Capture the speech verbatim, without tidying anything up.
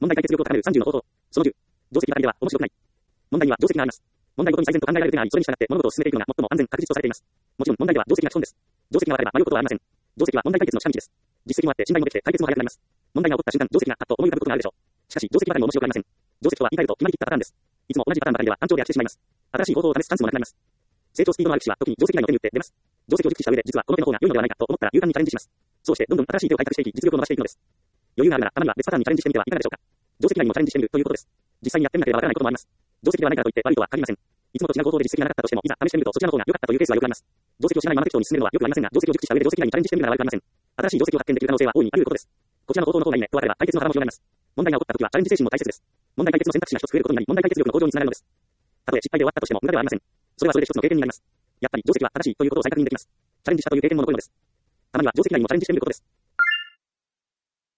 問題解決力を高めるさんじゅうの方法。そのじゅう。定石ばかりでは面白くない。問題には定石があります。問題ごとに最善と考えられる点があり、それに従って物事を進めていくのが最も安全確実とされています。もちろん問題では定石が基本です。定石が悪れば迷うことはありません。定石は問題解決の近道です。実績もあって信頼もできて解決も早くなります。問題が起こった瞬間、定石がパッと思い浮かぶことがあるでしょう。しかし定石ばかりも面白くありません。定石とは言い換えると決まりきったパターンです。いつも同じパターンばかりでは単調で飽きてしまいます。新しい方法を試すチャンスもなくなります。成長スピードのある棋士は特に定石外の手に打って出ます。定石を熟知した上で実はこの手の方が良いのではないかと思ったら勇敢にチャレンジします。そうしてどんどん新しい手を開拓していき実力を伸ばしていくのです。余裕があるならたまには別パターンにチャレンジしてみてはいかがでしょうか。定石外にもチャレンジしてみるということです。実際にやってみなければわからないこともあります。定石ではないからといって悪いとは限りません。いつもと違う方法で実績がなかったとしてもいざ試してみるとそちらの方が良かったというケースはよくあります。定石を知らないまま適当に進めるのはよくありませんが、定石を熟知した上で定石外にチャレンジしてみるのは悪くありません。新しい定石を発見できる可能性は大いにあることです。こちらの方法の方がいいねと分かれば解決の幅も広がります。問題が起こった時はチャレンジ精神も大切です。問題解決の選択肢が一つ増えることになり、問題解決力の向上につながるのです。たとえ失敗で終わったとしても無駄ではありません。それはそれで一つの経験になります。やっぱり定石は正しいということを再確認できます。チャレンジしたという経験も残るのです。たまには定石外にもチャレンジしてみることです。